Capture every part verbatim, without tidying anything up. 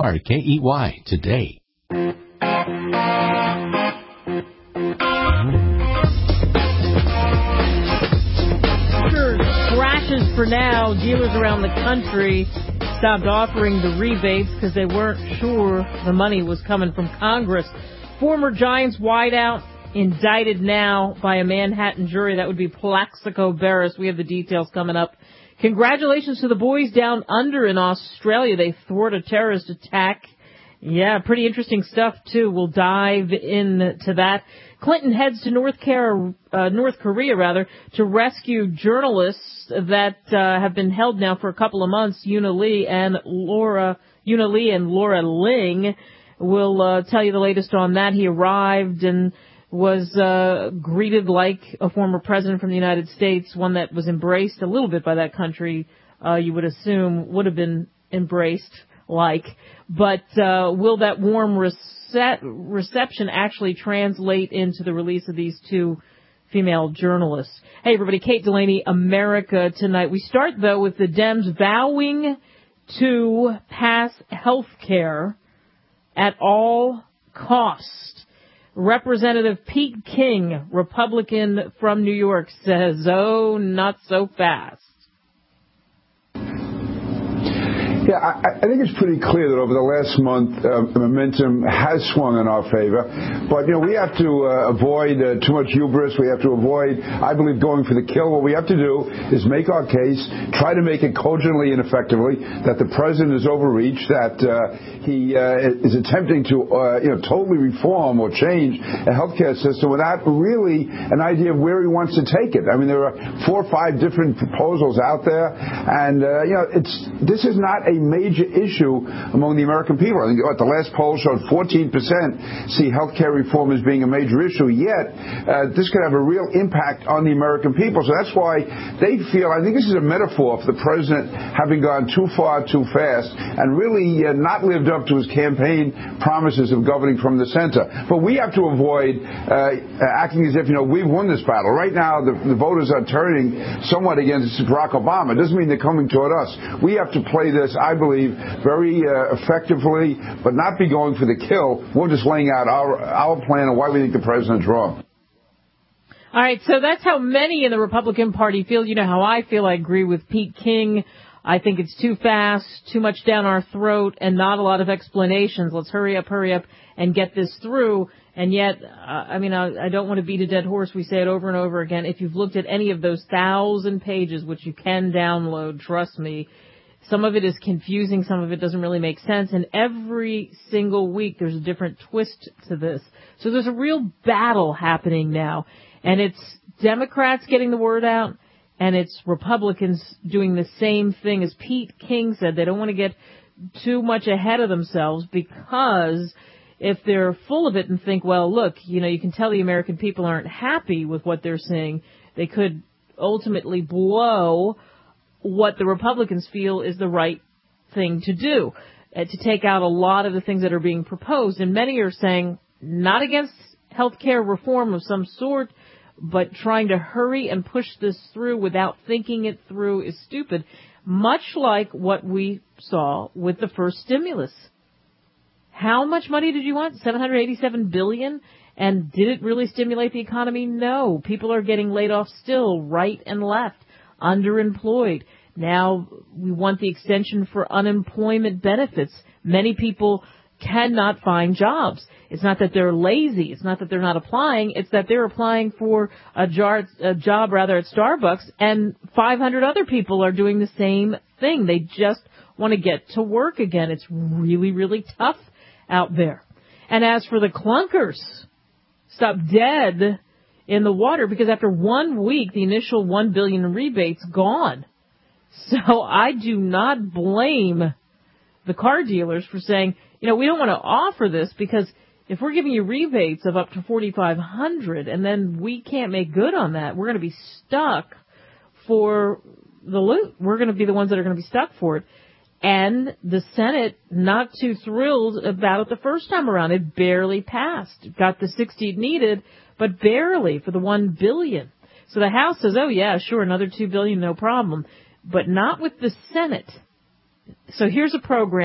R K E Y today. Crashes for now. Dealers around the country stopped offering the rebates because they weren't sure the money was coming from Congress. Former Giants wideout indicted now by a Manhattan jury. That would be Plaxico Burress. We have the details coming up. Congratulations to the boys down under in Australia. They thwart a terrorist attack. Yeah, pretty interesting stuff, too. We'll dive into that. Clinton heads to North, Car- uh, North Korea, rather, to rescue journalists that uh, have been held now for a couple of months. Yuna Lee and Laura, Yuna Lee and Laura Ling will uh, tell you the latest on that. He arrived and was uh, greeted like a former president from the United States, one that was embraced a little bit by that country, uh, you would assume would have been embraced like. But uh, will that warm rece- reception actually translate into the release of these two female journalists? Hey, everybody, Kate Delaney, America Tonight. We start, though, with the Dems vowing to pass health care at all costs. Representative Pete King, Republican from New York, says, oh, not so fast. Yeah, I, I think it's pretty clear that over the last month, uh, momentum has swung in our favor. But, you know, we have to uh, avoid uh, too much hubris. We have to avoid, I believe, going for the kill. What we have to do is make our case, try to make it cogently and effectively that the president is overreached, that uh, he uh, is attempting to, uh, you know, totally reform or change a healthcare system without really an idea of where he wants to take it. I mean, there are four or five different proposals out there. And, uh, you know, it's this is not a A major issue among the American people. I think what the last poll showed fourteen percent see health care reform as being a major issue, yet uh, this could have a real impact on the American people. So that's why they feel, I think this is a metaphor for the president having gone too far too fast and really uh, not lived up to his campaign promises of governing from the center. But we have to avoid uh, acting as if, you know, we've won this battle. Right now, the, the voters are turning somewhat against Barack Obama. It doesn't mean they're coming toward us. We have to play this, I believe, very uh, effectively, but not be going for the kill. We're just laying out our our plan and why we think the president's wrong. All right, so that's how many in the Republican Party feel. You know how I feel. I agree with Pete King. I think it's too fast, too much down our throat, and not a lot of explanations. Let's hurry up, hurry up, and get this through. And yet, uh, I mean, I, I don't want to beat a dead horse. We say it over and over again. If you've looked at any of those thousand pages, which you can download, trust me, some of it is confusing. Some of it doesn't really make sense. And every single week there's a different twist to this. So there's a real battle happening now. And it's Democrats getting the word out, and it's Republicans doing the same thing. As Pete King said, they don't want to get too much ahead of themselves, because if they're full of it and think, well, look, you know, you can tell the American people aren't happy with what they're seeing, they could ultimately blow what the Republicans feel is the right thing to do, uh, to take out a lot of the things that are being proposed. And many are saying not against health care reform of some sort, but trying to hurry and push this through without thinking it through is stupid, much like what we saw with the first stimulus. How much money did you want? seven hundred eighty-seven billion dollars? And did it really stimulate the economy? No. People are getting laid off still, right and left. Underemployed. Now we want the extension for unemployment benefits. Many people cannot find jobs. It's not that they're lazy. It's not that they're not applying. It's that they're applying for a, jar, a job rather at Starbucks, and five hundred other people are doing the same thing. They just want to get to work again. It's really, really tough out there. And as for the clunkers, stop dead in the water, because after one week, the initial one billion dollars in rebates gone. So I do not blame the car dealers for saying, you know, we don't want to offer this, because if we're giving you rebates of up to forty-five hundred dollars and then we can't make good on that, we're going to be stuck for the loot. We're going to be the ones that are going to be stuck for it. And the Senate, not too thrilled about it the first time around. It barely passed. It got the sixty it needed, but barely for the one billion dollars. So the House says, oh, yeah, sure, another two billion dollars, no problem. But not with the Senate. So here's a program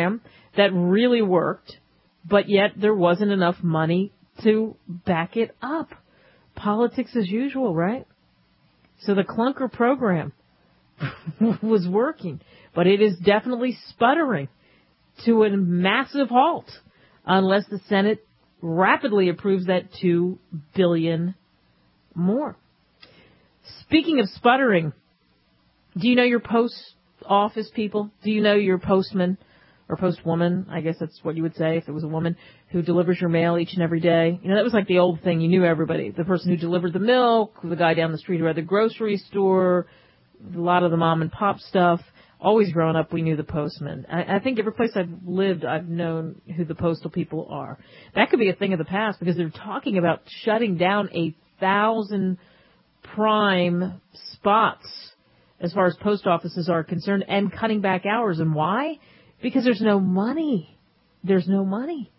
that really worked, but yet there wasn't enough money to back it up. Politics as usual, right? So the clunker program was working, but it is definitely sputtering to a massive halt unless the Senate rapidly approves that two billion dollars more. Speaking of sputtering, do you know your post office people? Do you know your postman or postwoman? I guess that's what you would say if it was a woman who delivers your mail each and every day. You know, that was like the old thing. You knew everybody. The person who delivered the milk, the guy down the street who had the grocery store, a lot of the mom and pop stuff. Always growing up, we knew the postman. I, I think every place I've lived, I've known who the postal people are. That could be a thing of the past because they're talking about shutting down a thousand prime spots as far as post offices are concerned and cutting back hours. And why? Because there's no money. There's no money.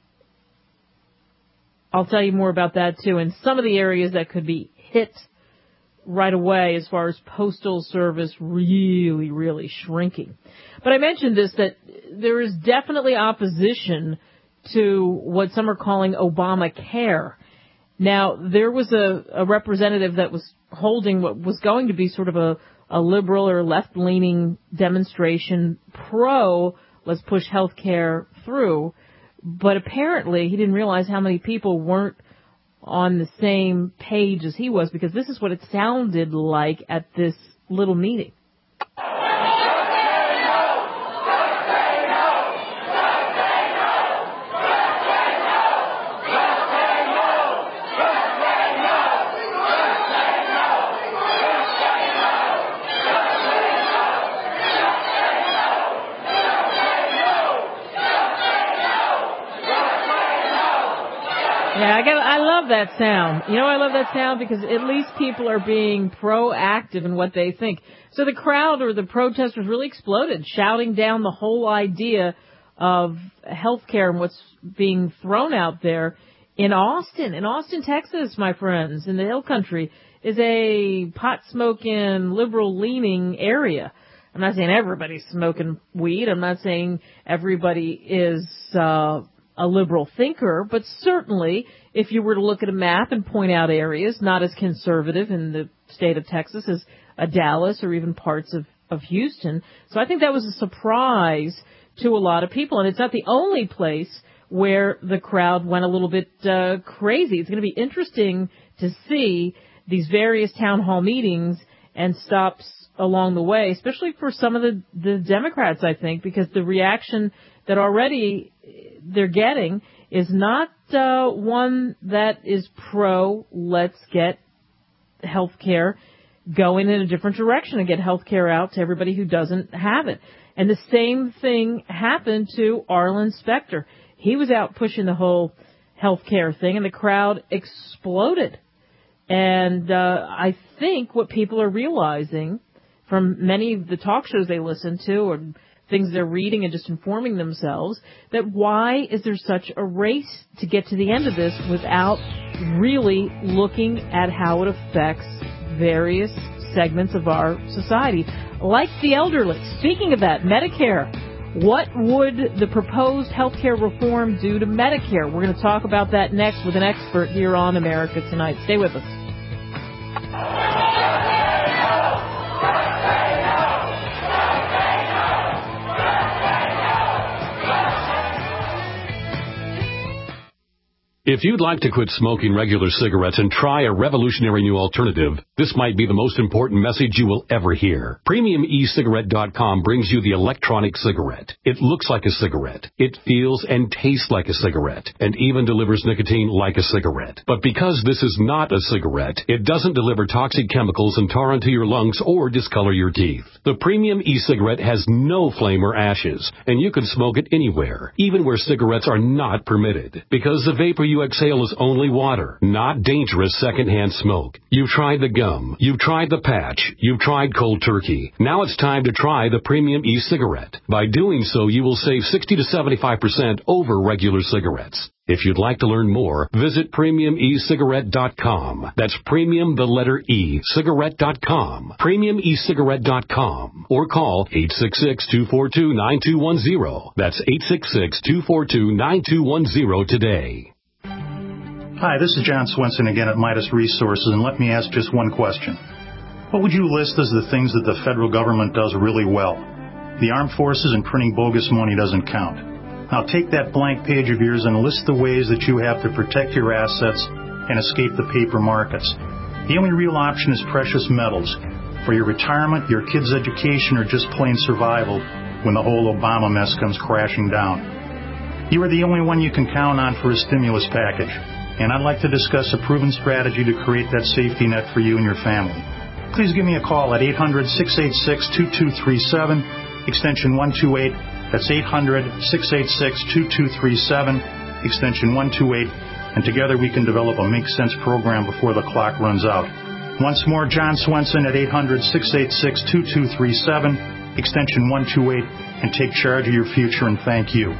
I'll tell you more about that, too, in some of the areas that could be hit right away as far as postal service really, really shrinking. But I mentioned this, that there is definitely opposition to what some are calling Obamacare. Now, there was a, a representative that was holding what was going to be sort of a, a liberal or left-leaning demonstration pro, let's push health care through, but apparently he didn't realize how many people weren't on the same page as he was, because this is what it sounded like at this little meeting. Yeah, I got. I love that sound. You know, I love that sound because at least people are being proactive in what they think. So the crowd or the protesters really exploded, shouting down the whole idea of healthcare and what's being thrown out there in Austin. In Austin, Texas, my friends, in the Hill Country, is a pot-smoking, liberal-leaning area. I'm not saying everybody's smoking weed. I'm not saying everybody is uh a liberal thinker, but certainly if you were to look at a map and point out areas not as conservative in the state of Texas as a Dallas or even parts of, of Houston. So I think that was a surprise to a lot of people. And it's not the only place where the crowd went a little bit uh, crazy. It's going to be interesting to see these various town hall meetings and stops along the way, especially for some of the, the Democrats, I think, because the reaction that already they're getting is not uh, one that is pro, let's get health care going in a different direction and get health care out to everybody who doesn't have it. And the same thing happened to Arlen Specter. He was out pushing the whole health care thing, and the crowd exploded. And uh, I think what people are realizing from many of the talk shows they listen to or things they're reading and just informing themselves, that why is there such a race to get to the end of this without really looking at how it affects various segments of our society, like the elderly. Speaking of that, Medicare. What would the proposed health care reform do to Medicare? We're going to talk about that next with an expert here on America Tonight. Stay with us. If you'd like to quit smoking regular cigarettes and try a revolutionary new alternative, this might be the most important message you will ever hear. Premium E Cigarette dot com brings you the electronic cigarette. It looks like a cigarette. It feels and tastes like a cigarette, and even delivers nicotine like a cigarette. But because this is not a cigarette, it doesn't deliver toxic chemicals and tar into your lungs or discolor your teeth. The Premium E-Cigarette has no flame or ashes, and you can smoke it anywhere, even where cigarettes are not permitted. Because the vapor you exhale is only water, not dangerous secondhand smoke. You've tried the gum. You've tried the patch. You've tried cold turkey. Now it's time to try the Premium e-cigarette. By doing so, you will save sixty to seventy-five percent over regular cigarettes. If you'd like to learn more, visit premium e cigarette dot com. That's premium, the letter E, cigarette dot com. premium e cigarette dot com. Or call eight six six, two four two, nine two one zero. That's eight six six, two four two, nine two one zero today. Hi, this is John Swenson again at Midas Resources, and let me ask just one question. What would you list as the things that the federal government does really well? The armed forces and printing bogus money doesn't count. Now take that blank page of yours and list the ways that you have to protect your assets and escape the paper markets. The only real option is precious metals for your retirement, your kids' education, or just plain survival when the whole Obama mess comes crashing down. You are the only one you can count on for a stimulus package, and I'd like to discuss a proven strategy to create that safety net for you and your family. Please give me a call at eight hundred, six eight six, two two three seven, extension one two eight. That's eight hundred, six eight six, two two three seven, extension one two eight, and together we can develop a Make Sense program before the clock runs out. Once more, John Swenson at eight hundred, six eight six, two two three seven, extension one two eight, and take charge of your future, and thank you.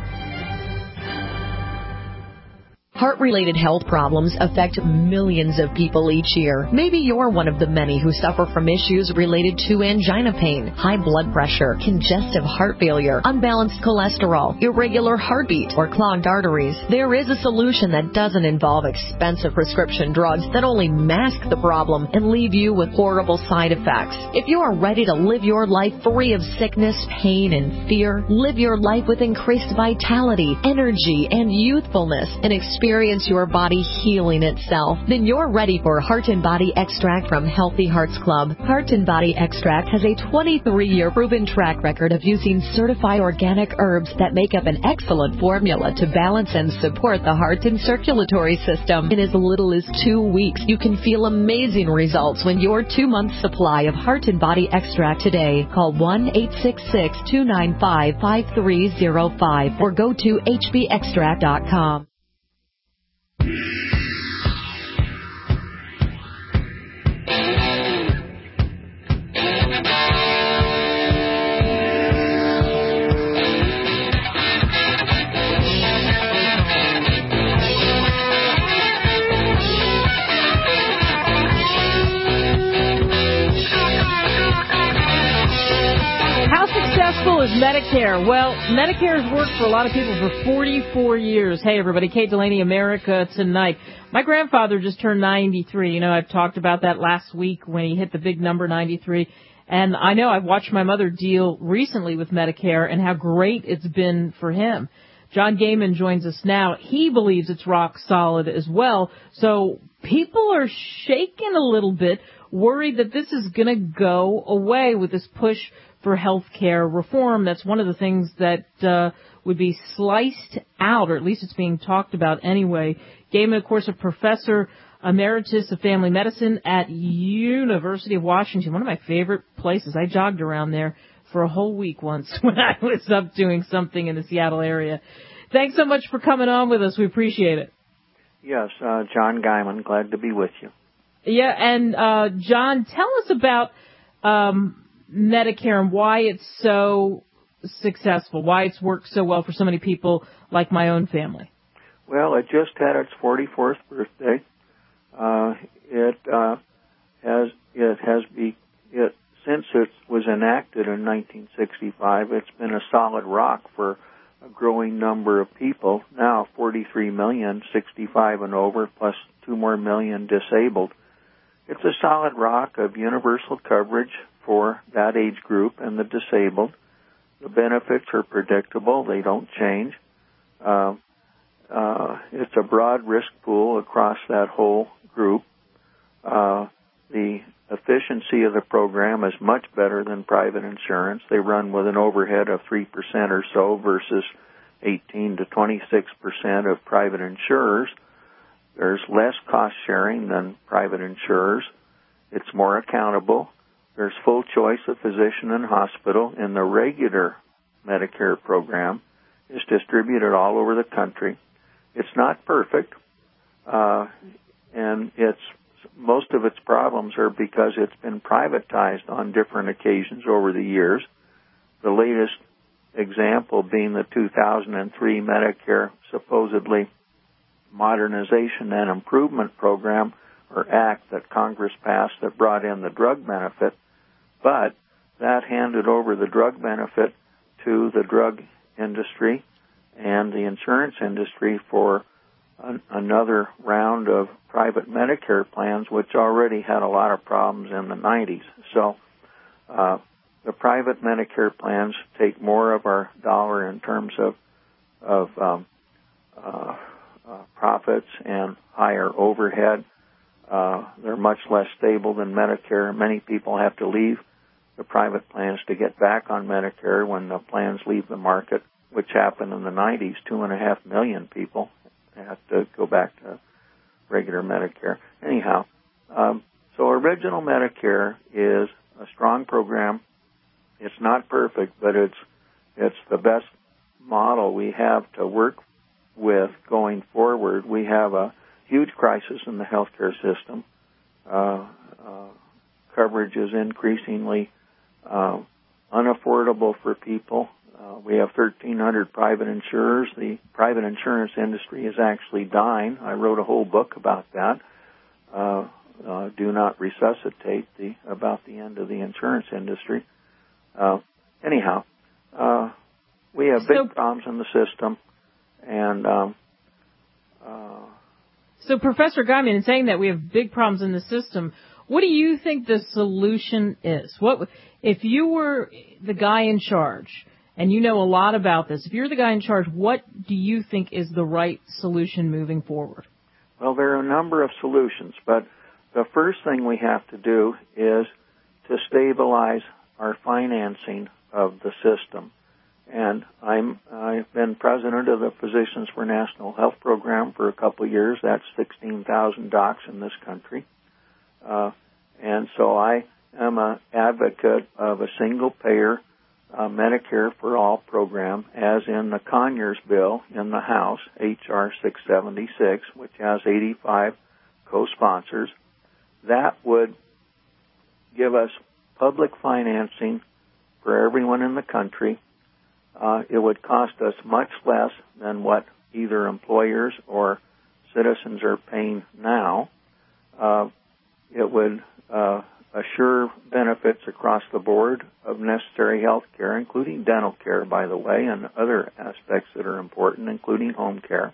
Heart-related health problems affect millions of people each year. Maybe you're one of the many who suffer from issues related to angina pain, high blood pressure, congestive heart failure, unbalanced cholesterol, irregular heartbeat, or clogged arteries. There is a solution that doesn't involve expensive prescription drugs that only mask the problem and leave you with horrible side effects. If you are ready to live your life free of sickness, pain, and fear, live your life with increased vitality, energy, and youthfulness, and experience Experience your body healing itself, then you're ready for Heart and Body Extract from Healthy Hearts Club. Heart and Body Extract has a twenty-three year proven track record of using certified organic herbs that make up an excellent formula to balance and support the heart and circulatory system. In as little as two weeks, you can feel amazing results when your two-month supply of Heart and Body Extract today. Call one eight six six, two nine five, five three zero five or go to h b extract dot com. Is Medicare. Well, Medicare has worked for a lot of people for forty-four years. Hey, everybody. Kate Delaney, America Tonight. My grandfather just turned ninety-three. You know, I've talked about that last week when he hit the big number ninety-three. And I know I've watched my mother deal recently with Medicare and how great it's been for him. John Gaiman joins us now. He believes it's rock solid as well. So people are shaking a little bit, worried that this is going to go away with this push for health care reform. That's one of the things that uh, would be sliced out, or at least it's being talked about anyway. Gaiman, of course, a professor emeritus of family medicine at University of Washington, one of my favorite places. I jogged around there for a whole week once when I was up doing something in the Seattle area. Thanks so much for coming on with us. We appreciate it. Yes, uh, John Gaiman, glad to be with you. Yeah, and uh, John, tell us about um, Medicare and why it's so successful, why it's worked so well for so many people like my own family. Well, it just had its forty-fourth birthday. Uh, it uh, has it has be it since it was enacted in nineteen sixty-five. It's been a solid rock for a growing number of people. Now, forty-three million, sixty-five and over, plus two more million disabled. It's a solid rock of universal coverage for that age group and the disabled. The benefits are predictable. They don't change. Uh, uh, it's a broad risk pool across that whole group. Uh, the efficiency of the program is much better than private insurance. They run with an overhead of three percent or so versus eighteen to twenty-six percent of private insurers. There's less cost sharing than private insurers. It's more accountable. There's full choice of physician and hospital, and the regular Medicare program is distributed all over the country. It's not perfect. uh, and it's most of its problems are because it's been privatized on different occasions over the years. The latest example being the two thousand three Medicare supposedly Modernization and Improvement Program, or Act, that Congress passed that brought in the drug benefit, but that handed over the drug benefit to the drug industry and the insurance industry for an, another round of private Medicare plans, which already had a lot of problems in the nineties. So uh, the private Medicare plans take more of our dollar in terms of of um, uh, uh, profits and higher overhead. Uh, they're much less stable than Medicare. Many people have to leave the private plans to get back on Medicare when the plans leave the market, which happened in the nineties. Two and a half million people had to go back to regular Medicare. Anyhow, um, so Original Medicare is a strong program. It's not perfect, but it's it's the best model we have to work with going forward. We have a huge crisis in the healthcare system. Uh, uh, coverage is increasingly uh, unaffordable for people. Uh, we have thirteen hundred private insurers. The private insurance industry is actually dying. I wrote a whole book about that. Uh, uh, Do Not Resuscitate, the about the end of the insurance industry. Uh, anyhow, uh, we have big so, problems in the system, and um, uh, so Professor Guyman, in saying that we have big problems in the system, what do you think the solution is? What if you were the guy in charge? And you know a lot about this. If you're the guy in charge, what do you think is the right solution moving forward? Well, there are a number of solutions, but the first thing we have to do is to stabilize our financing of the system. And I'm, I've been president of the Physicians for National Health Program for a couple of years. That's sixteen thousand docs in this country. Uh, and so I am an advocate of a single-payer Uh, Medicare for All program, as in the Conyers bill in the House, H R six seventy-six, which has eighty-five co-sponsors. That would give us public financing for everyone in the country. Uh, it would cost us much less than what either employers or citizens are paying now. Uh, it would uh, assure benefits across the board of necessary health care, including dental care, by the way, and other aspects that are important, including home care.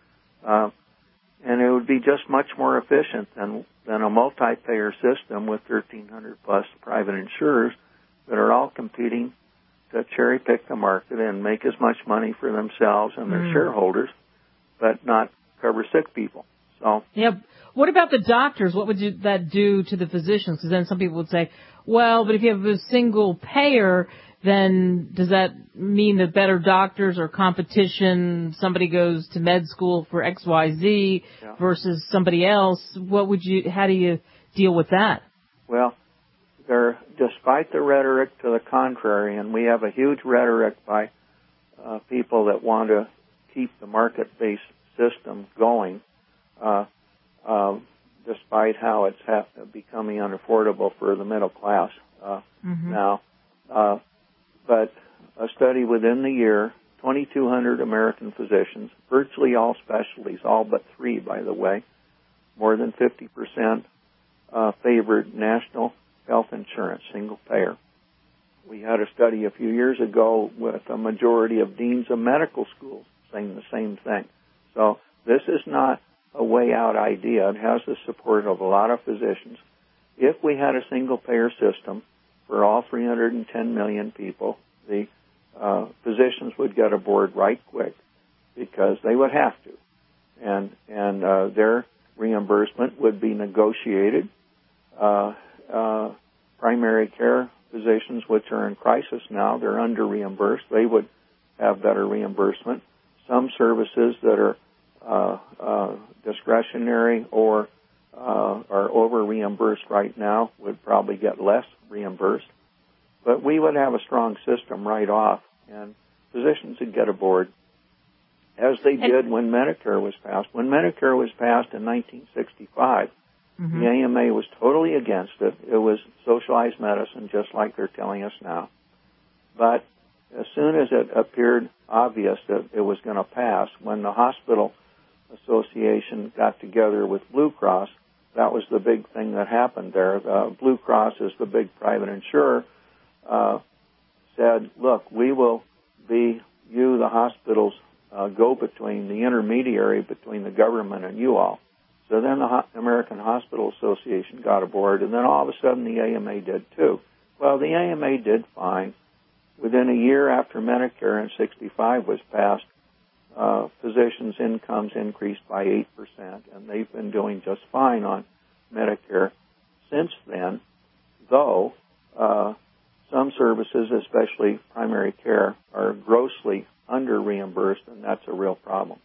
Uh, and it would be just much more efficient than, than a multi-payer system with thirteen hundred plus private insurers that are all competing to cherry-pick the market and make as much money for themselves and their mm. shareholders, but not cover sick people. So. Yep. What about the doctors? What would you, that do to the physicians? Because then some people would say, well, but if you have a single payer, then does that mean that better doctors or competition, somebody goes to med school for X Y Z yeah. versus somebody else? What would you, how do you deal with that? Well, there, despite the rhetoric to the contrary, and we have a huge rhetoric by uh, people that want to keep the market-based system going, uh, Uh, despite how it's ha- becoming unaffordable for the middle class uh, mm-hmm. now. Uh, but a study within the year, twenty-two hundred American physicians, virtually all specialties, all but three, by the way, more than fifty percent uh, favored national health insurance, single payer. We had a study a few years ago with a majority of deans of medical schools saying the same thing. So this is not a way-out idea. It has the support of a lot of physicians. If we had a single-payer system for all three hundred ten million people, the uh, physicians would get aboard right quick because they would have to. And and uh, their reimbursement would be negotiated. Uh, uh, primary care physicians, which are in crisis now, they're under-reimbursed. They would have better reimbursement. Some services that are Uh, uh, discretionary or uh, are over-reimbursed right now would probably get less reimbursed. But we would have a strong system right off, and physicians would get aboard. as they did when Medicare was passed. When Medicare was passed in nineteen sixty-five, mm-hmm. the A M A was totally against it. It was socialized medicine, just like they're telling us now. But as soon as it appeared obvious that it was going to pass, when the Hospital Association got together with Blue Cross, that was the big thing that happened there. The Blue Cross is the big private insurer, uh, said, look, we will be you, the hospitals, uh, go-between, the intermediary between the government and you all. So then the Ho- American Hospital Association got aboard, and then all of a sudden the A M A did too. Well, the A M A did fine. Within a year after Medicare in sixty-five was passed, uh, physicians' incomes increased by eight percent, and they've been doing just fine on Medicare since then, though uh, some services, especially primary care, are grossly under-reimbursed, and that's a real problem.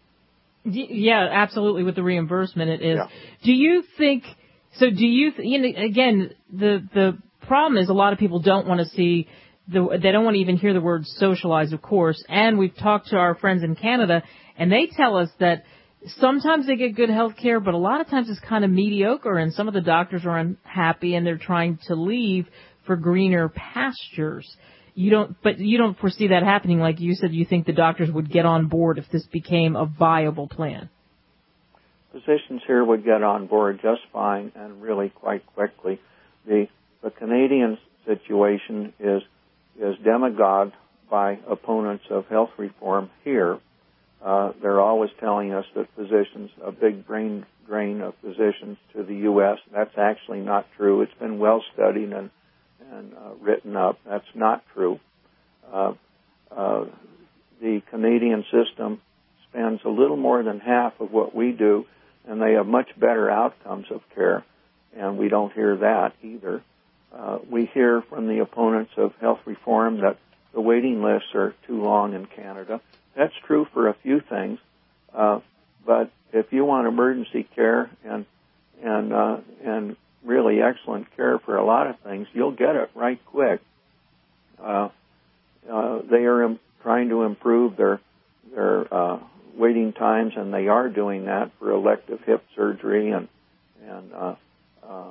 Yeah, absolutely, with the reimbursement it is. Yeah. Do you think, so do you, th- you know, again, the, the problem is a lot of people don't want to see, the, they don't want to even hear the word socialized, of course, and we've talked to our friends in Canada, and they tell us that sometimes they get good health care, but a lot of times it's kind of mediocre, and some of the doctors are unhappy, and they're trying to leave for greener pastures. You don't, but you don't foresee that happening. Like you said, you think the doctors would get on board if this became a viable plan. Physicians here would get on board just fine and really quite quickly. The the Canadian situation is is demagogued by opponents of health reform here. Uh, they're always telling us that physicians, a big brain drain of physicians to the U S. That's actually not true. It's been well studied and and uh, written up. That's not true. Uh, uh, the Canadian system spends a little more than half of what we do, and they have much better outcomes of care, and we don't hear that either. Uh, we hear from the opponents of health reform that the waiting lists are too long in Canada. That's true for a few things, uh, but if you want emergency care and and uh, and really excellent care for a lot of things, you'll get it right quick. Uh, uh, they are im- trying to improve their their uh, waiting times, and they are doing that for elective hip surgery and and uh, uh,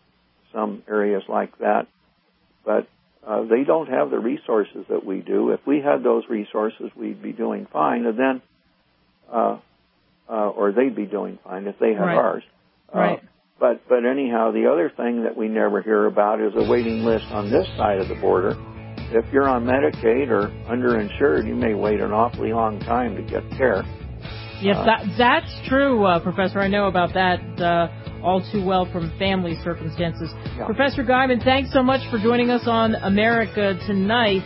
some areas like that. But uh, they don't have the resources that we do. If we had those resources, we'd be doing fine, and then, uh, uh, or they'd be doing fine if they had right. ours. Right. Uh, But but anyhow, the other thing that we never hear about is a waiting list on this side of the border. If you're on Medicaid or underinsured, you may wait an awfully long time to get care. Yes, uh, that that's true, uh, Professor. I know about that uh, all too well from family circumstances. Yeah. Professor Guyman, thanks so much for joining us on America Tonight.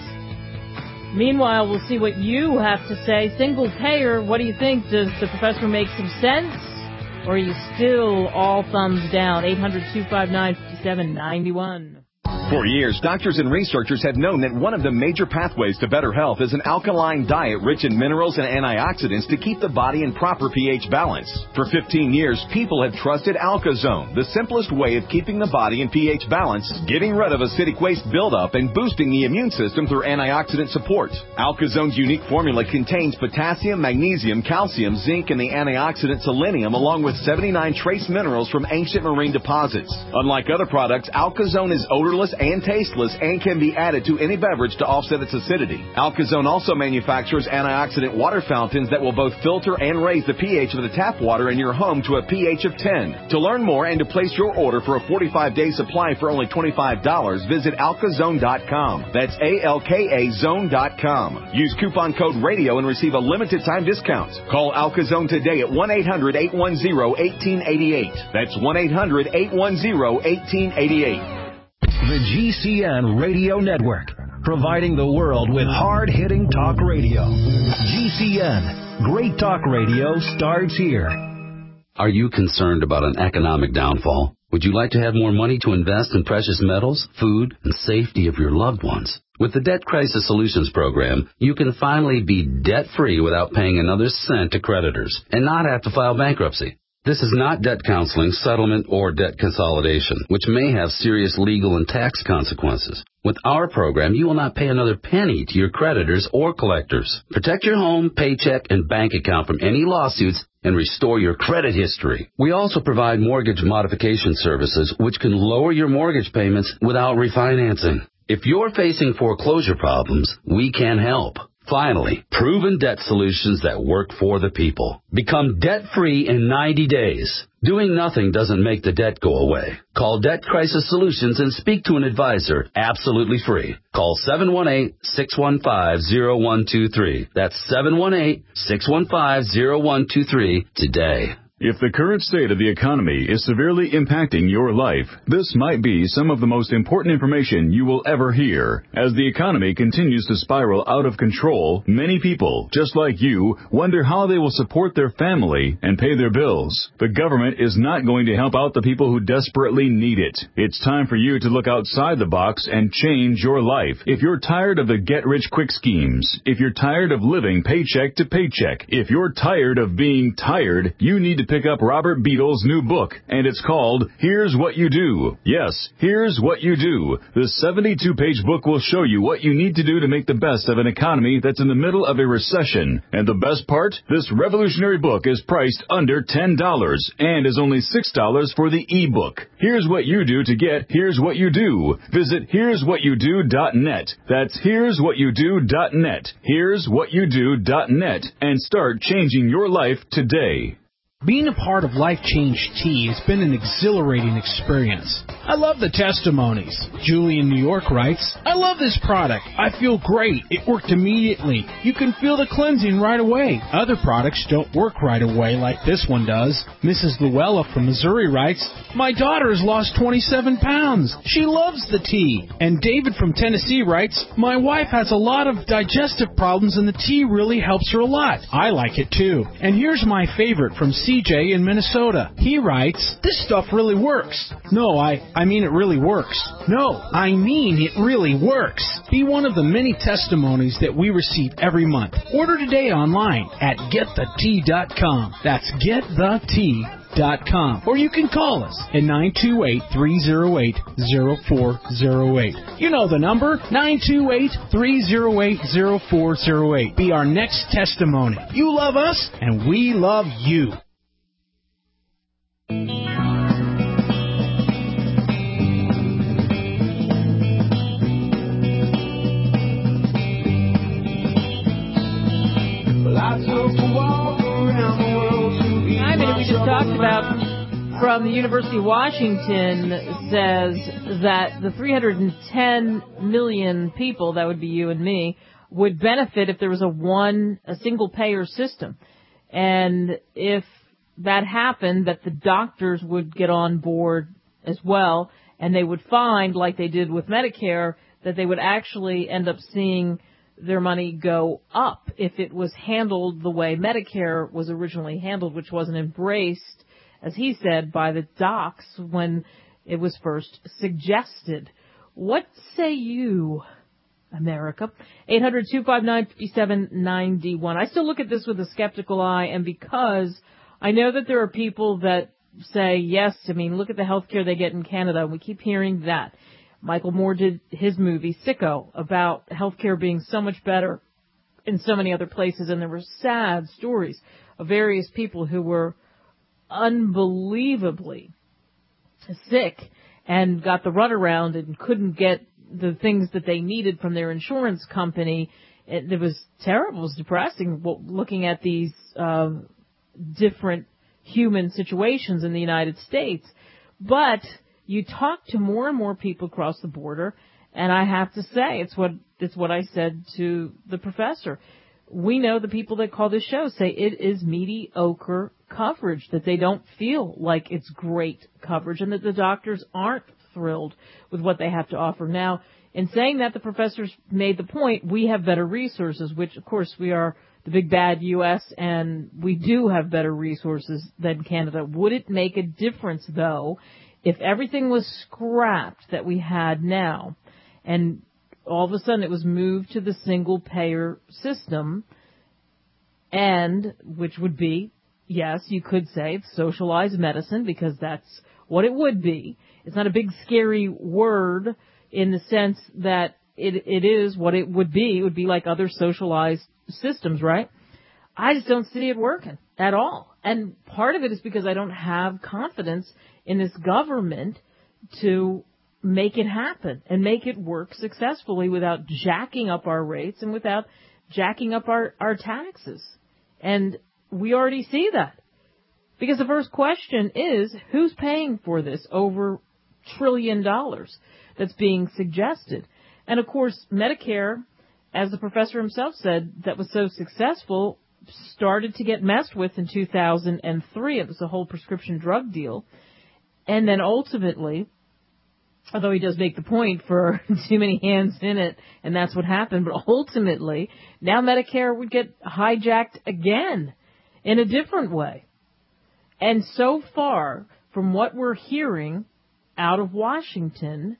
Meanwhile, we'll see what you have to say. Single payer, what do you think? Does the professor make some sense? Or are you still all thumbs down? eight hundred, two five nine, five seven nine one. For years, doctors and researchers have known that one of the major pathways to better health is an alkaline diet rich in minerals and antioxidants to keep the body in proper pH balance. For fifteen years, people have trusted AlkaZone, the simplest way of keeping the body in pH balance, getting rid of acidic waste buildup, and boosting the immune system through antioxidant support. AlkaZone's unique formula contains potassium, magnesium, calcium, zinc, and the antioxidant selenium, along with seventy-nine trace minerals from ancient marine deposits. Unlike other products, AlkaZone is odorless and tasteless and can be added to any beverage to offset its acidity. AlkaZone also manufactures antioxidant water fountains that will both filter and raise the pH of the tap water in your home to a pH of ten. To learn more and to place your order for a forty-five day supply for only twenty-five dollars, visit alkazone dot com. That's A L K A zone dot com. Use coupon code RADIO and receive a limited time discount. Call AlkaZone today at one eight hundred, eight one zero, one eight eight eight. That's one eight hundred, eight one zero, one eight eight eight. The G C N Radio Network, providing the world with hard-hitting talk radio. G C N, great talk radio starts here. Are you concerned about an economic downfall? Would you like to have more money to invest in precious metals, food, and safety of your loved ones? With the Debt Crisis Solutions Program, you can finally be debt-free without paying another cent to creditors and not have to file bankruptcy. This is not debt counseling, settlement, or debt consolidation, which may have serious legal and tax consequences. With our program, you will not pay another penny to your creditors or collectors. Protect your home, paycheck, and bank account from any lawsuits and restore your credit history. We also provide mortgage modification services, which can lower your mortgage payments without refinancing. If you're facing foreclosure problems, we can help. Finally, proven debt solutions that work for the people. Become debt-free in ninety days. Doing nothing doesn't make the debt go away. Call Debt Crisis Solutions and speak to an advisor absolutely free. Call seven one eight, six one five, zero one two three. That's seven one eight, six one five, zero one two three today. If the current state of the economy is severely impacting your life, this might be some of the most important information you will ever hear. As the economy continues to spiral out of control, many people, just like you, wonder how they will support their family and pay their bills. The government is not going to help out the people who desperately need it. It's time for you to look outside the box and change your life. If you're tired of the get-rich-quick schemes, if you're tired of living paycheck to paycheck, if you're tired of being tired, you need to pick up Robert Beadle's new book, and it's called Here's What You Do. Yes, Here's What You Do. The seventy-two page book will show you what you need to do to make the best of an economy that's in the middle of a recession. And the best part? This revolutionary book is priced under ten dollars and is only six dollars for the e-book. Here's what you do to get Here's What You Do. Visit here's what you do dot net. That's here's what you do dot net. here's what you do dot net and start changing your life today. Being a part of Life Change Tea has been an exhilarating experience. I love the testimonies. Julie in New York writes, I love this product. I feel great. It worked immediately. You can feel the cleansing right away. Other products don't work right away like this one does. Missus Luella from Missouri writes, my daughter has lost twenty-seven pounds. She loves the tea. And David from Tennessee writes, my wife has a lot of digestive problems and the tea really helps her a lot. I like it too. And here's my favorite from C J in Minnesota. He writes, this stuff really works. No, I, I mean it really works. No, I mean it really works. Be one of the many testimonies that we receive every month. Order today online at get the tea dot com. That's get the tea dot com. Or you can call us at nine two eight, three oh eight, oh four oh eight. You know the number, nine two eight, three oh eight, oh four oh eight. Be our next testimony. You love us, and we love you. I mean, we just talked about from the University of Washington says that the three hundred ten million people, that would be you and me, would benefit if there was a one, a single payer system. And if that happened, that the doctors would get on board as well, and they would find, like they did with Medicare, that they would actually end up seeing their money go up if it was handled the way Medicare was originally handled, which wasn't embraced, as he said, by the docs when it was first suggested. What say you, America? eight hundred, two five nine, five seven nine one. I still look at this with a skeptical eye, and because I know that there are people that say, yes, I mean, look at the health care they get in Canada. We keep hearing that. Michael Moore did his movie, Sicko, about healthcare being so much better in so many other places, and there were sad stories of various people who were unbelievably sick and got the runaround and couldn't get the things that they needed from their insurance company. It, it was terrible. It was depressing looking at these uh, different human situations in the United States. But you talk to more and more people across the border, and I have to say, it's what it's what I said to the professor. We know the people that call this show say it is mediocre coverage, that they don't feel like it's great coverage, and that the doctors aren't thrilled with what they have to offer. Now, in saying that, the professors made the point, we have better resources, which, of course, we are the big bad U S, and we do have better resources than Canada. Would it make a difference, though, if everything was scrapped that we had now, and all of a sudden it was moved to the single-payer system, and which would be yes, you could say it's socialized medicine because that's what it would be. It's not a big scary word in the sense that it it is what it would be. It would be like other socialized systems, right? I just don't see it working at all. And part of it is because I don't have confidence in this government to make it happen and make it work successfully without jacking up our rates and without jacking up our, our taxes. And we already see that. Because the first question is, who's paying for this over trillion dollars that's being suggested? And of course, Medicare, as the professor himself said, that was so successful, started to get messed with in two thousand three. It was the whole prescription drug deal. And then ultimately, although he does make the point for too many hands in it, and that's what happened, but ultimately, now Medicare would get hijacked again in a different way. And so far, from what we're hearing out of Washington,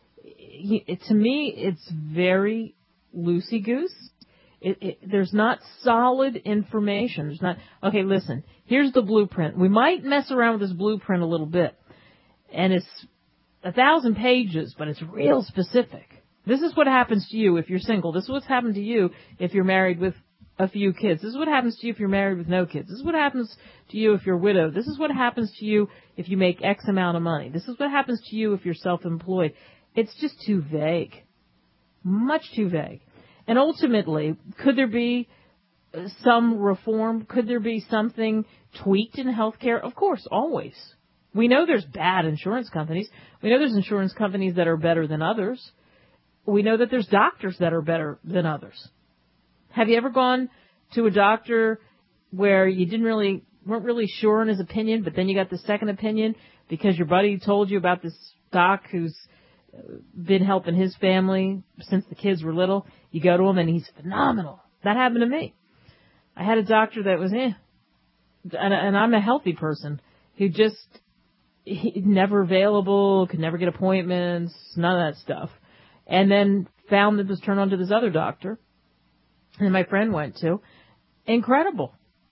it, to me, it's very loosey-goose. It, it, there's not solid information. There's not, okay, listen, here's the blueprint. We might mess around with this blueprint a little bit, and it's a thousand pages, but it's real specific. This is what happens to you if you're single. This is what's happened to you if you're married with a few kids. This is what happens to you if you're married with no kids. This is what happens to you if you're widowed. This is what happens to you if you make X amount of money. This is what happens to you if you're self-employed. It's just too vague. Much too vague. And ultimately, could there be some reform? Could there be something tweaked in healthcare? Of course, always. We know there's bad insurance companies. We know there's insurance companies that are better than others. We know that there's doctors that are better than others. Have you ever gone to a doctor where you didn't really, weren't really sure on his opinion, but then you got the second opinion because your buddy told you about this doc who's been helping his family since the kids were little? You go to him and he's phenomenal. That happened to me. I had a doctor that was, eh, and, and I'm a healthy person who just, he, never available, could never get appointments, none of that stuff. And then found that was turned on to this other doctor. And my friend went to. Incredible.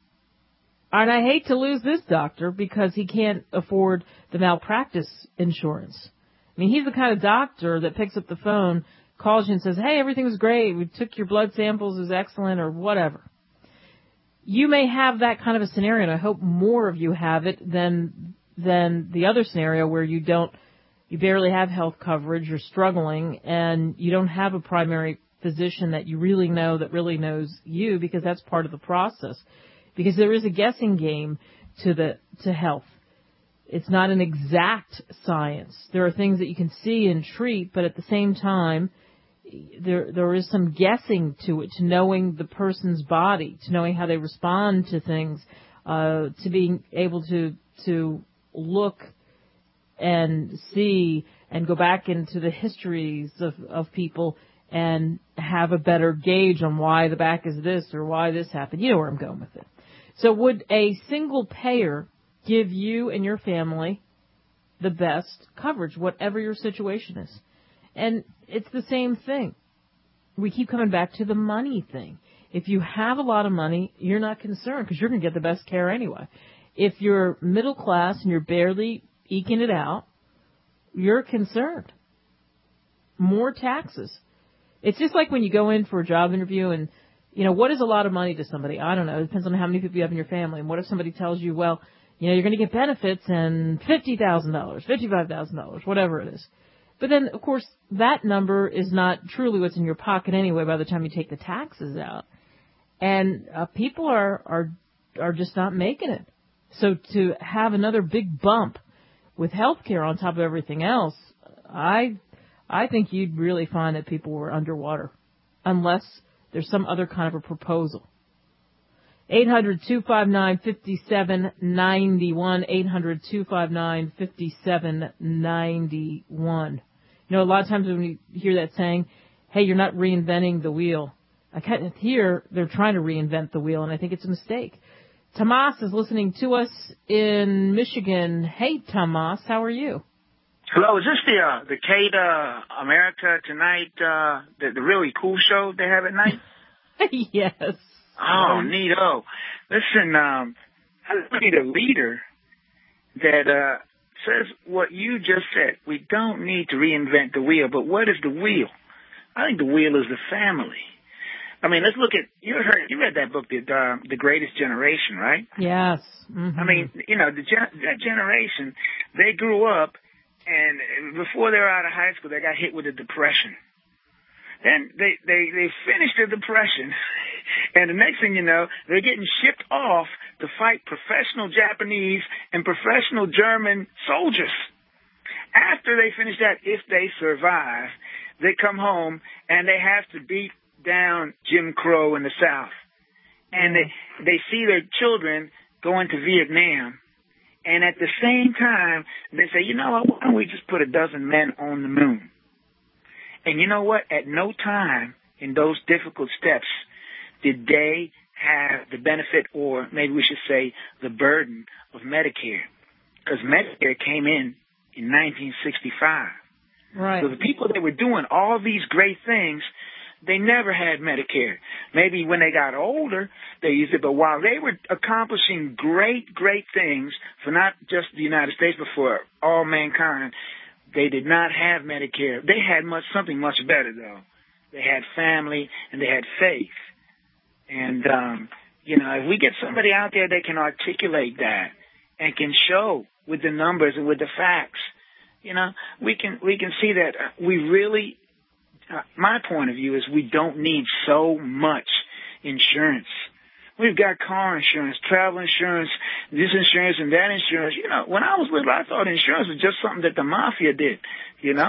And I hate to lose this doctor because he can't afford the malpractice insurance. I mean, he's the kind of doctor that picks up the phone, calls you and says, hey, everything was great. We took your blood samples. It was excellent or whatever. You may have that kind of a scenario, and I hope more of you have it than than the other scenario where you don't, you barely have health coverage, you're struggling, and you don't have a primary physician that you really know that really knows you, because that's part of the process. Because there is a guessing game to the to health. It's not an exact science. There are things that you can see and treat, but at the same time, there there is some guessing to it, to knowing the person's body, to knowing how they respond to things, uh, to being able to to look and see and go back into the histories of, of people and have a better gauge on why the back is this or why this happened. You know where I'm going with it. So would a single payer give you and your family the best coverage, whatever your situation is? And it's the same thing. We keep coming back to the money thing. If you have a lot of money, you're not concerned because you're going to get the best care anyway. If you're middle class and you're barely eking it out, you're concerned. More taxes. It's just like when you go in for a job interview and, you know, what is a lot of money to somebody? I don't know. It depends on how many people you have in your family. And what if somebody tells you, well, you know, you're going to get benefits and fifty thousand dollars, fifty-five thousand dollars, whatever it is. But then, of course, that number is not truly what's in your pocket anyway by the time you take the taxes out. And uh, people are, are are just not making it. So to have another big bump with health care on top of everything else, I I think you'd really find that people were underwater unless there's some other kind of a proposal. eight hundred, two five nine, five seven nine one, eight hundred, two five nine, five seven nine one. You know, a lot of times when you hear that saying, hey, you're not reinventing the wheel, I kind of hear they're trying to reinvent the wheel, and I think it's a mistake. Tomas is listening to us in Michigan. Hey, Tomas, how are you? Hello, is this the uh, the Kate uh, America Tonight, uh, the, the really cool show they have at night? Yes. Oh, neato. Listen, um, I need a leader that uh, says what you just said. We don't need to reinvent the wheel, but what is the wheel? I think the wheel is the family. I mean, let's look at, you heard, you read that book, The, uh, the Greatest Generation, right? Yes. Mm-hmm. I mean, you know, the gen- that generation, they grew up, and before they were out of high school, they got hit with a depression. Then they, they, they finished the depression, and the next thing you know, they're getting shipped off to fight professional Japanese and professional German soldiers. After they finish that, if they survive, they come home and they have to beat down Jim Crow in the South. And they, they see their children going to Vietnam. And at the same time, they say, you know what, why don't we just put a dozen men on the moon? And you know what? At no time in those difficult steps did they have the benefit, or maybe we should say the burden, of Medicare. Because Medicare came in in nineteen sixty-five. Right. So the people that were doing all these great things, they never had Medicare. Maybe when they got older, they used it. But while they were accomplishing great, great things for not just the United States, but for all mankind, they did not have Medicare. They had much something much better, though. They had family and they had faith. And, um, you know, if we get somebody out there that can articulate that and can show with the numbers and with the facts, you know, we can we can see that we really, uh, my point of view is we don't need so much insurance. We've got car insurance, travel insurance, this insurance and that insurance. You know, when I was little, I thought insurance was just something that the mafia did, you know.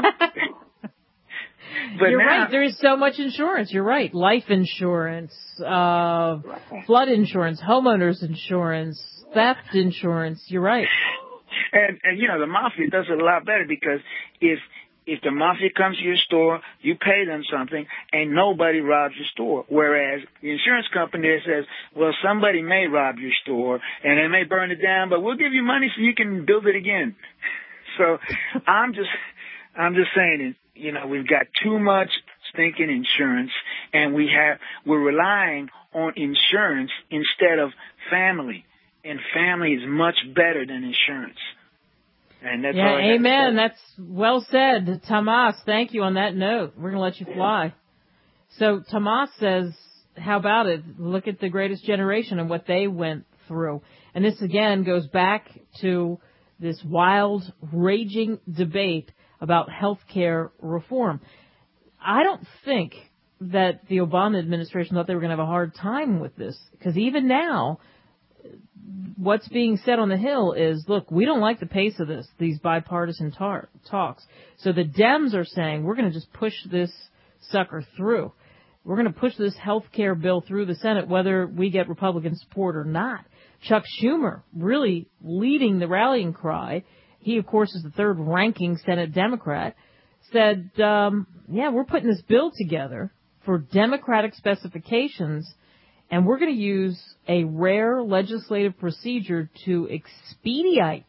But You're now, right. There is so much insurance. You're right. Life insurance, uh, flood insurance, homeowners insurance, theft insurance. You're right. And, and, you know, the mafia does it a lot better, because if if the mafia comes to your store, you pay them something, and nobody robs your store. Whereas the insurance company says, well, somebody may rob your store, and they may burn it down, but we'll give you money so you can build it again. So I'm just I'm just saying, you know, we've got too much stinking insurance, and we have we're relying on insurance instead of family. And family is much better than insurance. And that's yeah, all I amen. That's well said. Tomas, thank you on that note. We're going to let you fly. So Tomas says, how about it? Look at the Greatest Generation and what they went through. And this, again, goes back to this wild, raging debate about health care reform. I don't think that the Obama administration thought they were going to have a hard time with this, because even now, what's being said on the Hill is, look, we don't like the pace of this, these bipartisan tar- talks. So the Dems are saying, we're going to just push this sucker through. We're going to push this health care bill through the Senate, whether we get Republican support or not. Chuck Schumer really leading the rallying cry. He, of course, is the third-ranking Senate Democrat, said, um, yeah, we're putting this bill together for Democratic specifications, and we're going to use a rare legislative procedure to expedite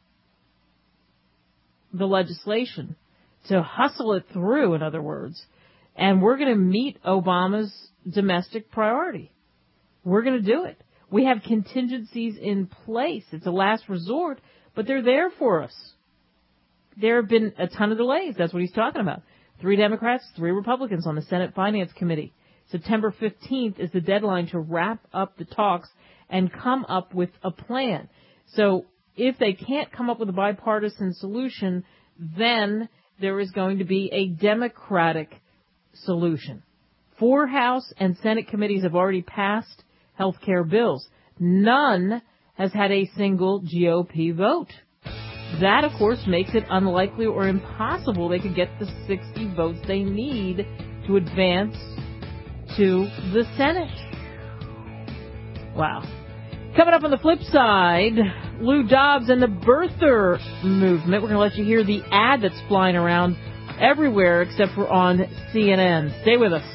the legislation, to hustle it through, in other words. And we're going to meet Obama's domestic priority. We're going to do it. We have contingencies in place. It's a last resort, but they're there for us. There have been a ton of delays. That's what he's talking about. Three Democrats, three Republicans on the Senate Finance Committee. September fifteenth is the deadline to wrap up the talks and come up with a plan. So if they can't come up with a bipartisan solution, then there is going to be a Democratic solution. Four House and Senate committees have already passed health care bills. None has had a single G O P vote. That, of course, makes it unlikely or impossible they could get the sixty votes they need to advance to the Senate. Wow. Coming up on the flip side, Lou Dobbs and the birther movement. We're going to let you hear the ad that's flying around everywhere except for on C N N. Stay with us.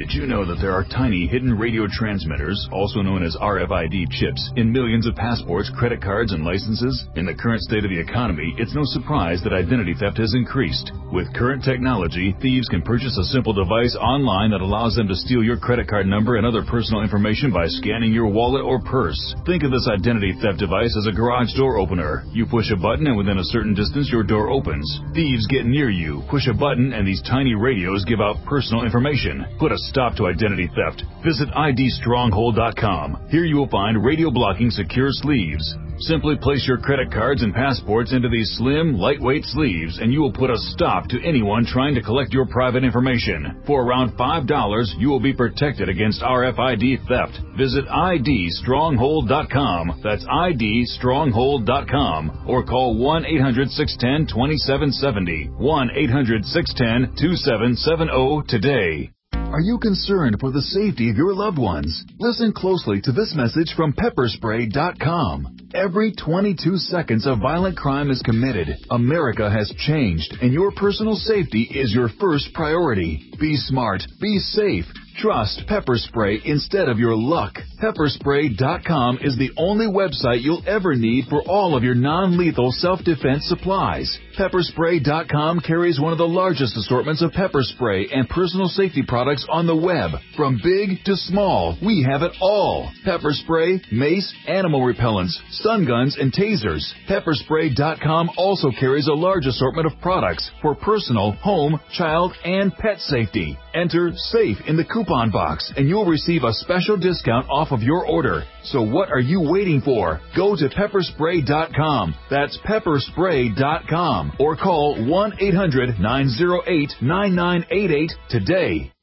Did you know that there are tiny hidden radio transmitters, also known as R F I D chips, in millions of passports, credit cards, and licenses? In the current state of the economy, it's no surprise that identity theft has increased. With current technology, thieves can purchase a simple device online that allows them to steal your credit card number and other personal information by scanning your wallet or purse. Think of this identity theft device as a garage door opener. You push a button and within a certain distance your door opens. Thieves get near you, push a button, and these tiny radios give out personal information. Put a stop to identity theft. Visit I D stronghold dot com. Here you will find radio blocking secure sleeves. Simply place your credit cards and passports into these slim, lightweight sleeves, and you will put a stop to anyone trying to collect your private information. For around five dollars, you will be protected against R F I D theft. Visit I D stronghold dot com. That's I D stronghold dot com. Or call one eight hundred six one zero two seven seven zero. one eight hundred six one zero two seven seven zero today. Are you concerned for the safety of your loved ones? Listen closely to this message from pepper spray dot com. Every twenty-two seconds a violent crime is committed. America has changed, and your personal safety is your first priority. Be smart. Be safe. Trust Pepper Spray instead of your luck. pepper spray dot com is the only website you'll ever need for all of your non-lethal self-defense supplies. pepper spray dot com carries one of the largest assortments of pepper spray and personal safety products on the web. From big to small, we have it all. Pepper spray, mace, animal repellents, stun guns, and tasers. pepper spray dot com also carries a large assortment of products for personal, home, child, and pet safety. Enter SAFE in the coupon box, and you'll receive a special discount off of your order. So what are you waiting for? Go to pepper spray dot com. That's pepper spray dot com. Or call one eight hundred nine oh eight nine nine eight eight today.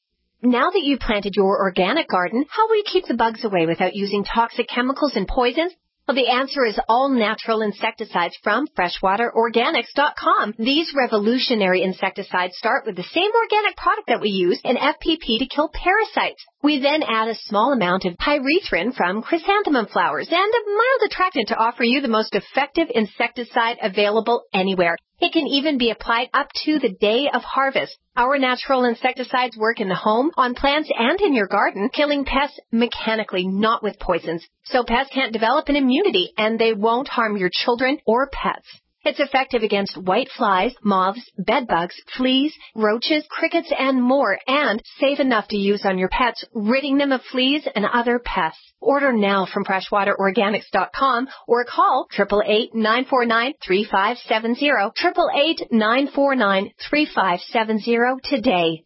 Now that you've planted your organic garden, how will you keep the bugs away without using toxic chemicals and poisons? Well, the answer is all natural insecticides from freshwater organics dot com. These revolutionary insecticides start with the same organic product that we use in F P P to kill parasites. We then add a small amount of pyrethrin from chrysanthemum flowers and a mild attractant to offer you the most effective insecticide available anywhere. It can even be applied up to the day of harvest. Our natural insecticides work in the home, on plants, and in your garden, killing pests mechanically, not with poisons. So pests can't develop an immunity, and they won't harm your children or pets. It's effective against white flies, moths, bedbugs, fleas, roaches, crickets, and more, and safe enough to use on your pets, ridding them of fleas and other pests. Order now from freshwater organics dot com or call eight eight eight, nine four nine, three five seven zero, eight eight eight, nine four nine, three five seven zero today.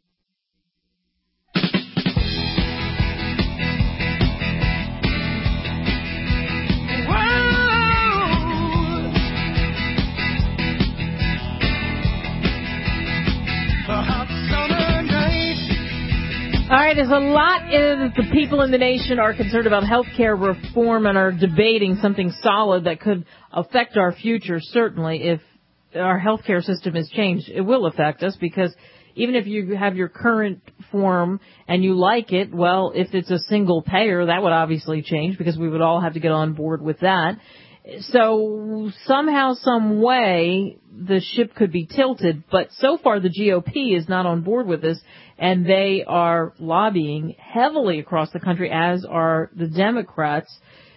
All right, there's a lot of the people in the nation are concerned about health care reform and are debating something solid that could affect our future, certainly, if our health care system is changed. It will affect us because even if you have your current form and you like it, well, if it's a single payer, that would obviously change because we would all have to get on board with that. So somehow, some way, the ship could be tilted, but so far the G O P is not on board with this, and they are lobbying heavily across the country, as are the Democrats.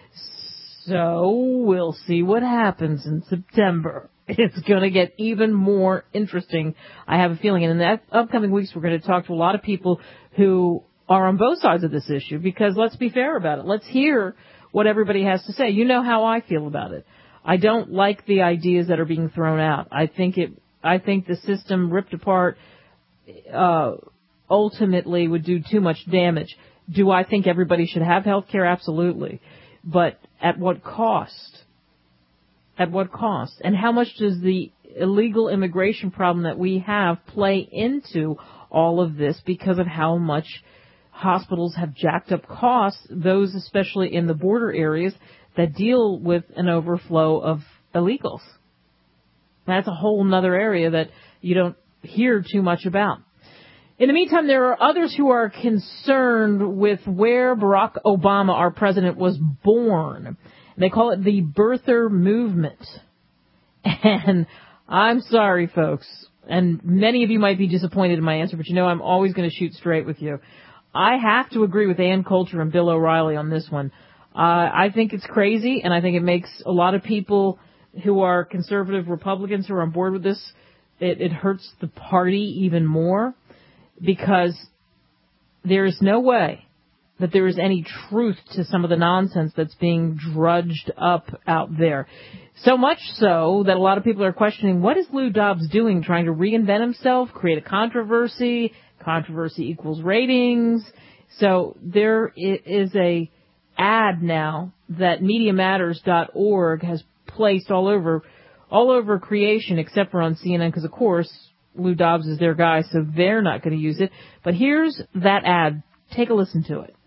So we'll see what happens in September. It's going to get even more interesting, I have a feeling. And in the upcoming weeks, we're going to talk to a lot of people who are on both sides of this issue, because let's be fair about it. Let's hear what everybody has to say. You know how I feel about it. I don't like the ideas that are being thrown out. I think it, I think the system ripped apart, uh, ultimately would do too much damage. Do I think everybody should have health care? Absolutely. But at what cost? At what cost? And how much does the illegal immigration problem that we have play into all of this because of how much hospitals have jacked up costs, those especially in the border areas that deal with an overflow of illegals? That's a whole other area that you don't hear too much about. In the meantime, there are others who are concerned with where Barack Obama, our president, was born. They call it the birther movement. And I'm sorry, folks, and many of you might be disappointed in my answer, but you know I'm always going to shoot straight with you. I have to agree with Ann Coulter and Bill O'Reilly on this one. Uh, I think it's crazy, and I think it makes a lot of people who are conservative Republicans who are on board with this, it, it hurts the party even more, because there is no way that there is any truth to some of the nonsense that's being drudged up out there. So much so that a lot of people are questioning, what is Lou Dobbs doing, trying to reinvent himself, create a controversy? Controversy equals ratings. So there is a ad now that media matters dot org has placed all over all over creation, except for on C N N, because, of course, Lou Dobbs is their guy, so they're not going to use it. But here's that ad. Take a listen to it.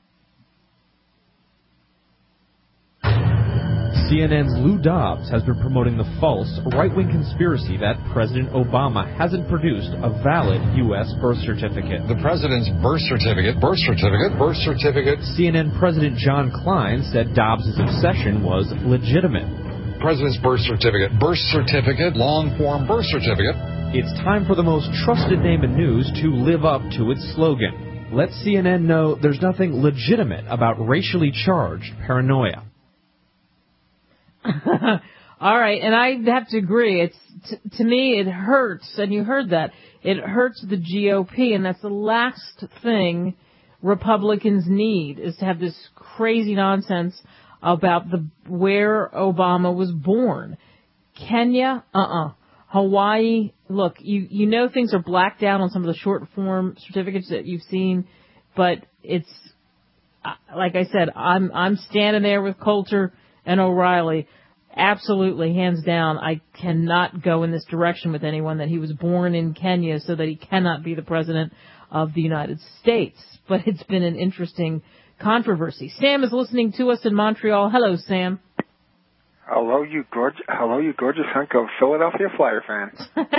C N N's Lou Dobbs has been promoting the false right-wing conspiracy that President Obama hasn't produced a valid U S birth certificate. The president's birth certificate, birth certificate, birth certificate. C N N President John Klein said Dobbs' obsession was legitimate. President's birth certificate, birth certificate, long-form birth certificate. It's time for the most trusted name in news to live up to its slogan. Let C N N know there's nothing legitimate about racially charged paranoia. All right, and I have to agree. It's t- to me, it hurts, and you heard that. It hurts the G O P, and that's the last thing Republicans need, is to have this crazy nonsense about the where Obama was born. Kenya, uh-uh. Hawaii, look, you, you know things are blacked out on some of the short form certificates that you've seen, but it's, like I said, I'm I'm standing there with Coulter and O'Reilly. Absolutely, hands down, I cannot go in this direction with anyone that he was born in Kenya so that he cannot be the president of the United States. But it's been an interesting controversy. Sam is listening to us in Montreal. Hello, Sam. Hello, you gorgeous, hello, you gorgeous hunk of Philadelphia Flyer fans.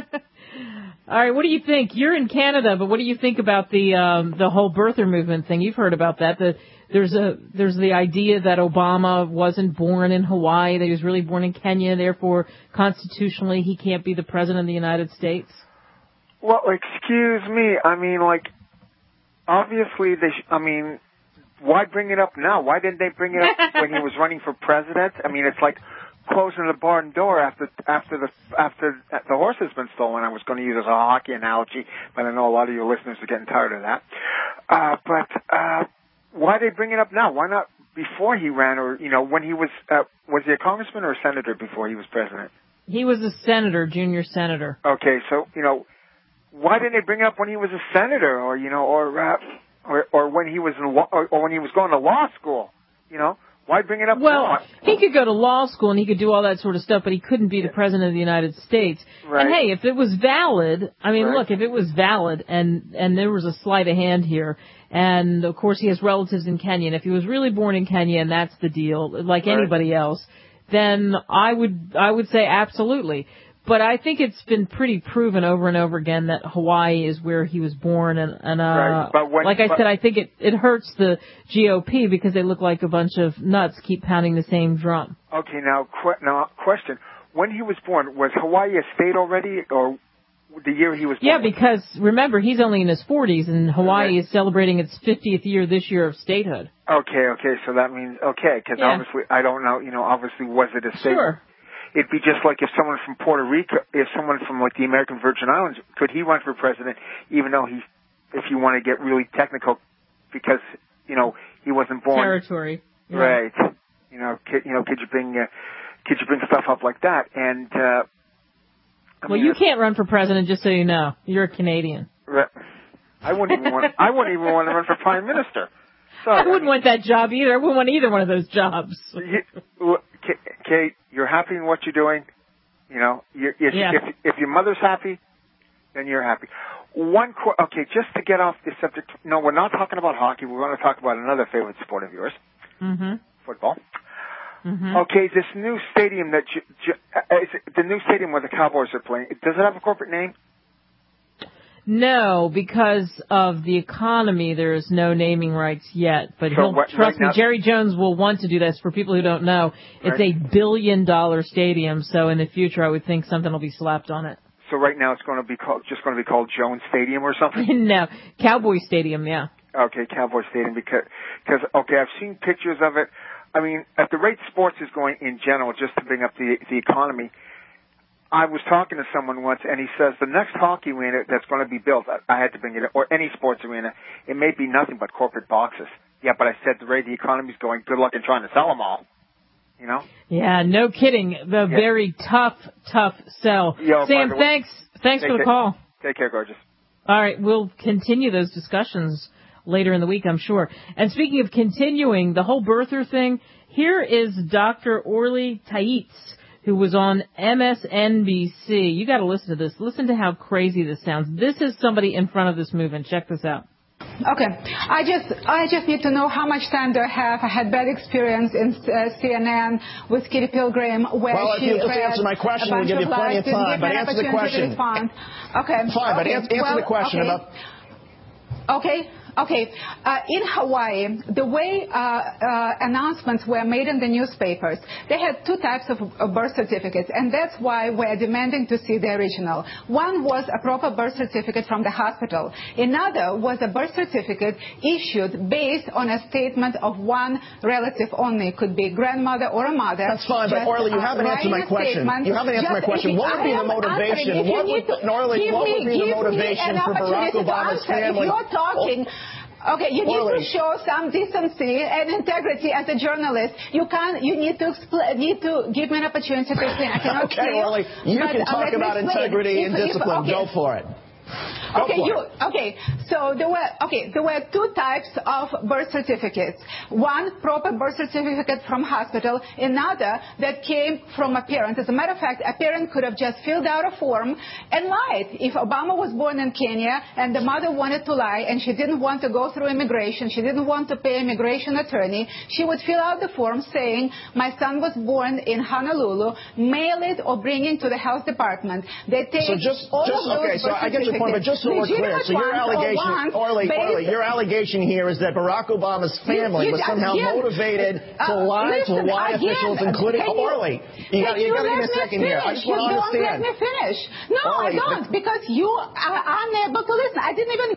All right, what do you think? You're in Canada, but what do you think about the um, the whole birther movement thing? You've heard about that. The, there's a there's the idea that Obama wasn't born in Hawaii, that he was really born in Kenya, therefore constitutionally he can't be the president of the United States. Well, excuse me. I mean, like, obviously they. Sh- I mean, why bring it up now? Why didn't they bring it up when he was running for president? I mean, it's like closing the barn door after after the after the horse has been stolen. I was going to use as a hockey analogy, but I know a lot of your listeners are getting tired of that. Uh, but uh, why they bring it up now? Why not before he ran, or you know, when he was uh, was he a congressman or a senator before he was president? He was a senator, junior senator. Okay, so you know, why didn't they bring it up when he was a senator, or you know, or uh, or, or when he was in law, or, or when he was going to law school? You know. Why bring it up well, now? He could go to law school and he could do all that sort of stuff, but he couldn't be the president of the United States. Right. And hey, if it was valid, I mean, right. look, if it was valid and, and there was a sleight of hand here, and of course he has relatives in Kenya, and if he was really born in Kenya and that's the deal, like right. anybody else, then I would, I would say absolutely. But I think it's been pretty proven over and over again that Hawaii is where he was born, and, and uh, right. but when, like I but, said, I think it, it hurts the G O P because they look like a bunch of nuts keep pounding the same drum. Okay, now, qu- now question. When he was born, was Hawaii a state already, or the year he was born? Yeah, because, remember, he's only in his forties, and Hawaii right. is celebrating its fiftieth year this year of statehood. Okay, okay, so that means, okay, because yeah. obviously, I don't know, you know, obviously, was it a state? Sure. It'd be just like if someone from Puerto Rico, if someone from like the American Virgin Islands, could he run for president, even though he, if you want to get really technical, because, you know, he wasn't born. Territory. Yeah. Right. You know, could, you know, could you bring, uh, could you bring stuff up like that? And, uh, I well, mean, you can't run for president, just so you know. You're a Canadian. Right. I wouldn't even want, I wouldn't even want to run for prime minister. Sorry, I wouldn't I mean, want that job either. I wouldn't want either one of those jobs. You, Kate, you're happy in what you're doing. You know, you're, if, yeah. if if your mother's happy, then you're happy. One, qu- okay, just to get off the subject. No, we're not talking about hockey. We're going to talk about another favorite sport of yours, mm-hmm. football. Mm-hmm. Okay, this new stadium that you, you, uh, is it the new stadium where the Cowboys are playing. Does it have a corporate name? No, because of the economy, there is no naming rights yet. But so he'll, what, trust right me, now, Jerry Jones will want to do this. For people who don't know, it's right. a billion-dollar stadium, so in the future I would think something will be slapped on it. So right now it's going to be called, just going to be called Jones Stadium or something? No, Cowboy Stadium, yeah. okay, Cowboy Stadium because, because okay, I've seen pictures of it. I mean, at the rate sports is going in general, just to bring up the the economy. I was talking to someone once, and he says the next hockey arena that's going to be built, I, I had to bring it, or any sports arena, it may be nothing but corporate boxes. Yeah, but I said the rate the economy's going, good luck in trying to sell them all. You know? Yeah, no kidding. The yeah. very tough, tough sell. Yo, Sam, thanks. Thanks take for the care, call. Take care, gorgeous. All right, we'll continue those discussions later in the week, I'm sure. And speaking of continuing the whole birther thing, here is Doctor Orly Taitz, who was on M S N B C. You got to listen to this. Listen to how crazy this sounds. This is somebody in front of this movement. Check this out. Okay, I just I just need to know how much time do I have. I had bad experience in uh, C N N with Kitty Pilgrim where well, she if you just read answer my question, a we'll bunch give you of plenty lies, of time. But answer the question. Okay. Fine, okay. but answer, answer well, the question okay. about. Okay. Okay, uh, in Hawaii, the way uh, uh, announcements were made in the newspapers, they had two types of uh, birth certificates, and that's why we're demanding to see the original. One was a proper birth certificate from the hospital. Another was a birth certificate issued based on a statement of one relative only. It could be a grandmother or a mother. That's fine, just, but Orly, you haven't uh, answered my question. Statement. You haven't answered just, my question. What would be the motivation? What would, Orly, what would be the motivation for Barack Obama's family? If you're talking... Okay, you need Orly. to show some decency and integrity as a journalist. You can't. You need to expl- need to give me an opportunity to explain. I cannot okay, say, Orly, you but, can uh, talk about explain. integrity if, and if, discipline. Okay. Go for it. Go okay, for you, it. okay. So there were okay. There were two types of birth certificates. One proper birth certificate from hospital. Another that came from a parent. As a matter of fact, a parent could have just filled out a form and lied. If Obama was born in Kenya and the mother wanted to lie and she didn't want to go through immigration, she didn't want to pay immigration attorney, she would fill out the form saying, "My son was born in Honolulu." Mail it or bring it to the health department. They take so just, all just, of those okay, so birth I get your point, but just so we're clear, so your allegation, Orly, Orly, your allegation here is that Barack Obama's family you, you, was somehow again, motivated uh, to lie listen, to Hawaii again, officials, including you, Orly. You got to give me a second finish. here. I just want you to understand. Don't let me finish. No, Orly, I don't, because you are unable to listen. I didn't even.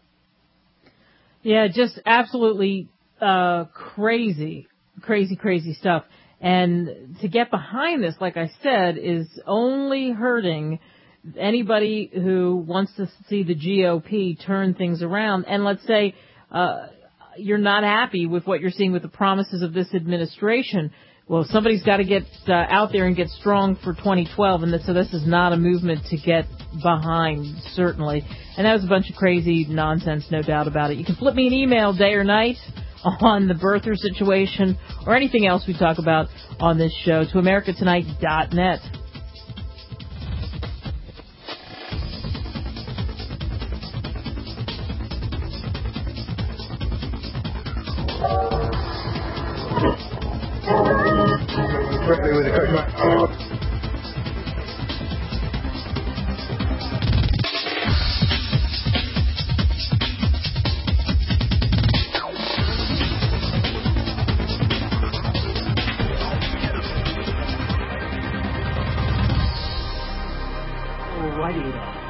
Yeah, just absolutely uh, crazy, crazy, crazy stuff. And to get behind this, like I said, is only hurting anybody who wants to see the G O P turn things around. And let's say uh, you're not happy with what you're seeing with the promises of this administration. Well, somebody's got to get uh, out there and get strong for twenty twelve, and so this is not a movement to get behind, certainly. And that was a bunch of crazy nonsense, no doubt about it. You can flip me an email day or night on the birther situation or anything else we talk about on this show to america tonight dot net. With the Alrighty then.